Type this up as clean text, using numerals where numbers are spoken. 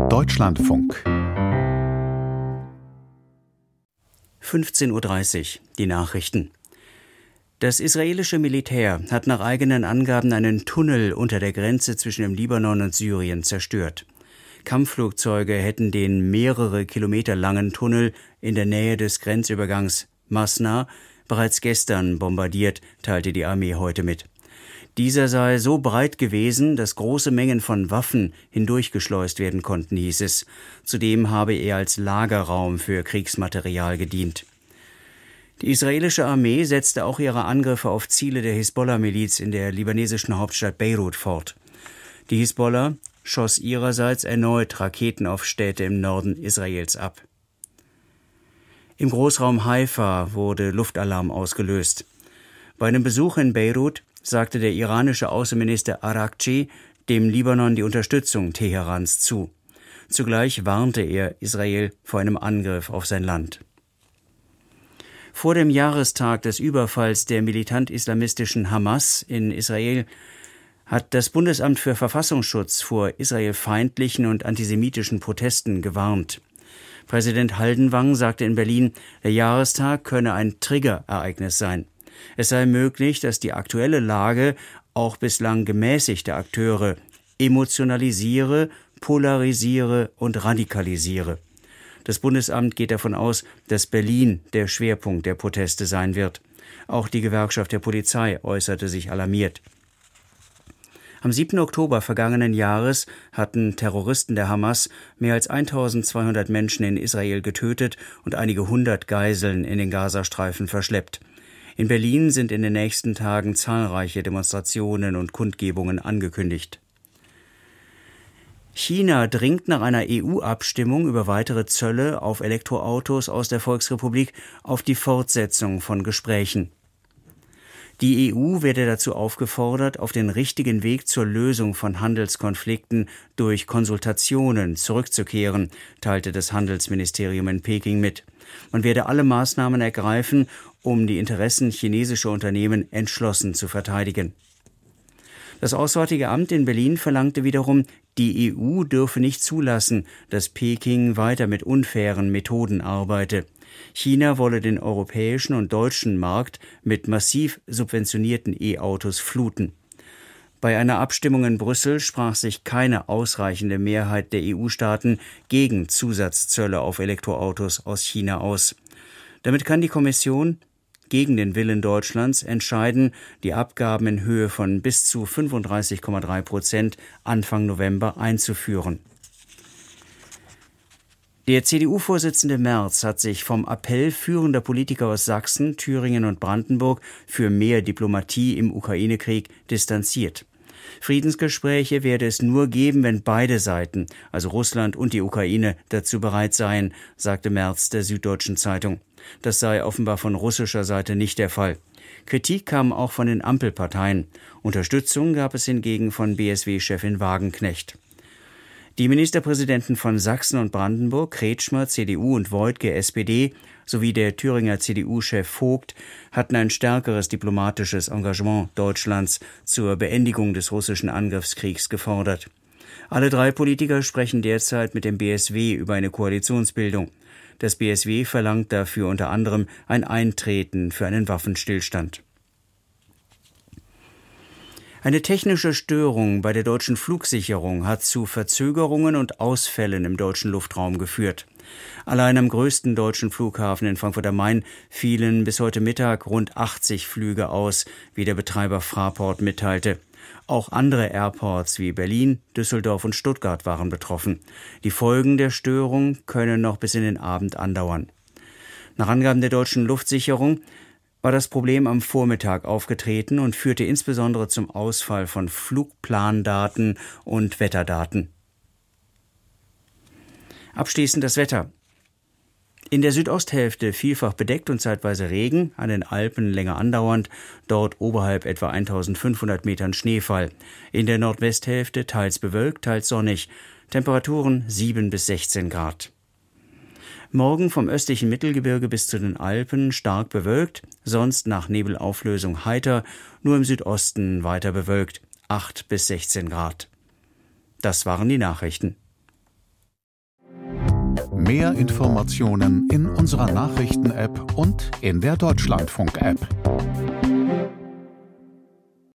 Deutschlandfunk 15:30 Uhr, die Nachrichten. Das israelische Militär hat nach eigenen Angaben einen Tunnel unter der Grenze zwischen dem Libanon und Syrien zerstört. Kampfflugzeuge hätten den mehrere Kilometer langen Tunnel in der Nähe des Grenzübergangs Masna bereits gestern bombardiert, teilte die Armee heute mit. Dieser sei so breit gewesen, dass große Mengen von Waffen hindurchgeschleust werden konnten, hieß es. Zudem habe er als Lagerraum für Kriegsmaterial gedient. Die israelische Armee setzte auch ihre Angriffe auf Ziele der Hisbollah-Miliz in der libanesischen Hauptstadt Beirut fort. Die Hisbollah schoss ihrerseits erneut Raketen auf Städte im Norden Israels ab. Im Großraum Haifa wurde Luftalarm ausgelöst. Bei einem Besuch in Beirut sagte der iranische Außenminister Araghchi dem Libanon die Unterstützung Teherans zu. Zugleich warnte er Israel vor einem Angriff auf sein Land. Vor dem Jahrestag des Überfalls der militant-islamistischen Hamas in Israel hat das Bundesamt für Verfassungsschutz vor israelfeindlichen und antisemitischen Protesten gewarnt. Präsident Haldenwang sagte in Berlin, der Jahrestag könne ein Triggerereignis sein. Es sei möglich, dass die aktuelle Lage auch bislang gemäßigte Akteure emotionalisiere, polarisiere und radikalisiere. Das Bundesamt geht davon aus, dass Berlin der Schwerpunkt der Proteste sein wird. Auch die Gewerkschaft der Polizei äußerte sich alarmiert. Am 7. Oktober vergangenen Jahres hatten Terroristen der Hamas mehr als 1200 Menschen in Israel getötet und einige hundert Geiseln in den Gazastreifen verschleppt. In Berlin sind in den nächsten Tagen zahlreiche Demonstrationen und Kundgebungen angekündigt. China dringt nach einer EU-Abstimmung über weitere Zölle auf Elektroautos aus der Volksrepublik auf die Fortsetzung von Gesprächen. Die EU werde dazu aufgefordert, auf den richtigen Weg zur Lösung von Handelskonflikten durch Konsultationen zurückzukehren, teilte das Handelsministerium in Peking mit. Man werde alle Maßnahmen ergreifen, um die Interessen chinesischer Unternehmen entschlossen zu verteidigen. Das Auswärtige Amt in Berlin verlangte wiederum, die EU dürfe nicht zulassen, dass Peking weiter mit unfairen Methoden arbeite. China wolle den europäischen und deutschen Markt mit massiv subventionierten E-Autos fluten. Bei einer Abstimmung in Brüssel sprach sich keine ausreichende Mehrheit der EU-Staaten gegen Zusatzzölle auf Elektroautos aus China aus. Damit kann die Kommission gegen den Willen Deutschlands entscheiden, die Abgaben in Höhe von bis zu 35,3% Anfang November einzuführen. Der CDU-Vorsitzende Merz hat sich vom Appell führender Politiker aus Sachsen, Thüringen und Brandenburg für mehr Diplomatie im Ukraine-Krieg distanziert. Friedensgespräche werde es nur geben, wenn beide Seiten, also Russland und die Ukraine, dazu bereit seien, sagte Merz der Süddeutschen Zeitung. Das sei offenbar von russischer Seite nicht der Fall. Kritik kam auch von den Ampelparteien. Unterstützung gab es hingegen von BSW-Chefin Wagenknecht. Die Ministerpräsidenten von Sachsen und Brandenburg, Kretschmer, CDU und Woidke, SPD, sowie der Thüringer CDU-Chef Vogt hatten ein stärkeres diplomatisches Engagement Deutschlands zur Beendigung des russischen Angriffskriegs gefordert. Alle drei Politiker sprechen derzeit mit dem BSW über eine Koalitionsbildung. Das BSW verlangt dafür unter anderem ein Eintreten für einen Waffenstillstand. Eine technische Störung bei der deutschen Flugsicherung hat zu Verzögerungen und Ausfällen im deutschen Luftraum geführt. Allein am größten deutschen Flughafen in Frankfurt am Main fielen bis heute Mittag rund 80 Flüge aus, wie der Betreiber Fraport mitteilte. Auch andere Airports wie Berlin, Düsseldorf und Stuttgart waren betroffen. Die Folgen der Störung können noch bis in den Abend andauern. Nach Angaben der deutschen Luftsicherung war das Problem am Vormittag aufgetreten und führte insbesondere zum Ausfall von Flugplandaten und Wetterdaten. Abschließend das Wetter. In der Südosthälfte vielfach bedeckt und zeitweise Regen, an den Alpen länger andauernd, dort oberhalb etwa 1500 Metern Schneefall. In der Nordwesthälfte teils bewölkt, teils sonnig. Temperaturen 7 bis 16 Grad. Morgen vom östlichen Mittelgebirge bis zu den Alpen stark bewölkt, sonst nach Nebelauflösung heiter, nur im Südosten weiter bewölkt, 8 bis 16 Grad. Das waren die Nachrichten. Mehr Informationen in unserer Nachrichten-App und in der Deutschlandfunk-App.